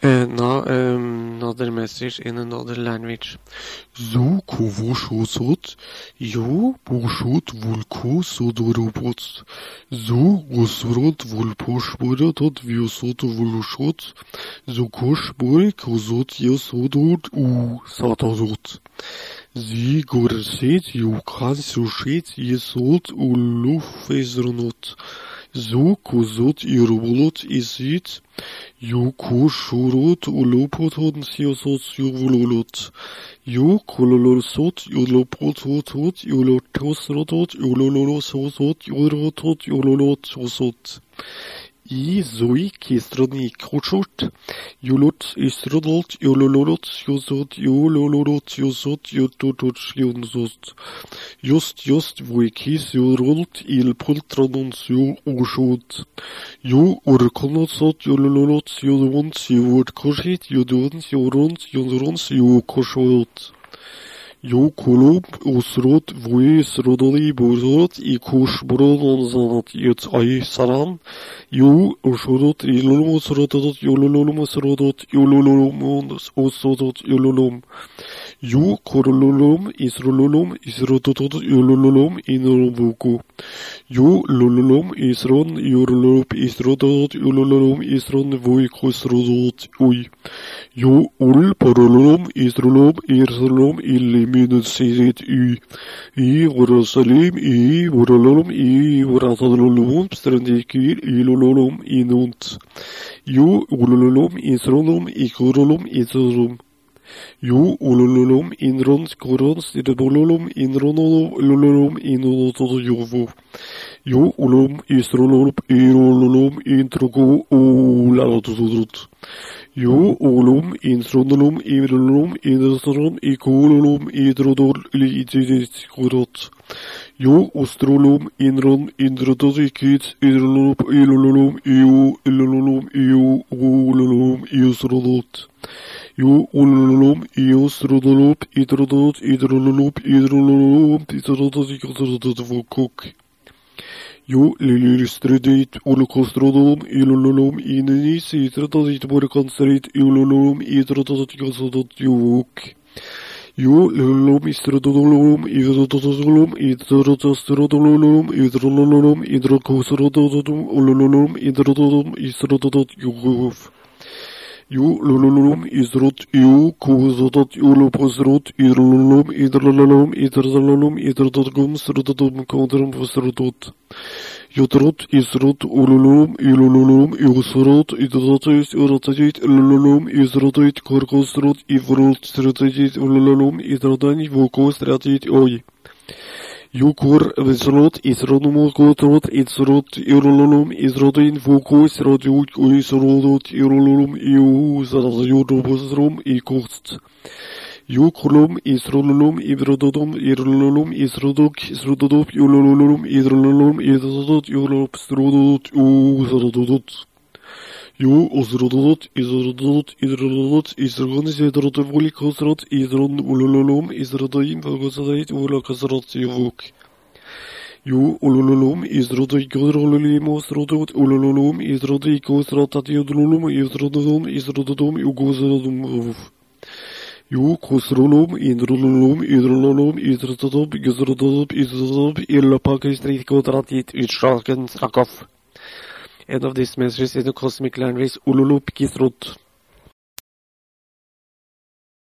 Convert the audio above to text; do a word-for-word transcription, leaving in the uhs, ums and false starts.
Uh, now, um, another message in another language. Zo kovoshosot, yo boshot vulko sodorobot. Zo osrot vulposhborotot viosot vulushot. Zo koshbor kozot yosodot u satarot. Zi gorset yo kansushet yesot u lufezronot. Zo kozot irobolot isit, yo koshorot ulopoton siosot yovulolot. Yo kololosot yolopototot yolotosrotot yololososot yorotot yololotosot. I zoi kistroni kochot, yolot isrodot yololot yosot yololot yosot yototot yonsot. Just just voikis yorolt il poltronons yo oshot. Yo orkonosot yololot yodont yod koshit yodont yoront yodrons yo koshot. Yo kolob osrot vois rodoli bozot i kosh brodon zanat yot ay saran. Yo osrot ilolom osrotot yololom osrotot yololom osrotot yololom. Yo korololom isrololom isrototot yololom inoroboko. Yo lololom isron yorolop isrototot yololom isron voi kosrodot oi. Yo ol parololom isrolom irsolom illim Sirit i i Jerusalem i Jerusalem i Jerusalem strandikir i lololom inunt. Jo ulololom isrolom ikorolom isrolom. Jo ulololom inrons korons irebololom inronolom lololom inunotot jovo. Jo ulom isrolom irololom introgo ulalotodot. Jo olom insronolom irolom idrosron ikololom idrodol lididiskorot. Jo ostrolom inron indrododikit idrolom ilololom io ilololom io ololom iosrodot. Jo ololom iosrodolop idrodot idrololop idrololom idrododikotrodot vokok. Jo lililistredit olokostrodolom ilololom inenis itrododit borkonstrit ilololom idrododot yosodot jovok. Jo lilolom istrodolom idrododolom idrodostrodolom idrololom idrokosrododom ololom idrododom istrododot jovov. Jo lololom isrot jo kozodot yoloposrot idrololom idrololom idrololom idrododgom srododom kodrom vosrodot. Jotrot isrot ololom ilololom iosrot idrodotis urotatit ilololom isrotit korkosrot ivrot srotatit ololom idrodani vokosratit oi. Jukor vesrot isronomo kotrot isrot irololom isrodin vokos radiot isrodot irololom iu zarazjodobosrom ikost. Jukolom isrololom ibrododom irololom isrodok isrododop yolololom idrololom idrodot yolop strodot u zaradodot. Jo osrodot isrodot idrodot isrogonis idrotovolik osrot idron olololom isrodoin vogosodait volokosrot yovok. Jo olololom isrodoi godrololim osrodot olololom isrodoi kosrotat yodrolom isrododom isrododom ugosrodom vov. Jo kosrolom idrololom idrololom idrododom gosrododom isrododom illapakistrit kodratit utshaken strakov. End of this message in the cosmic language, Ululupkisrut.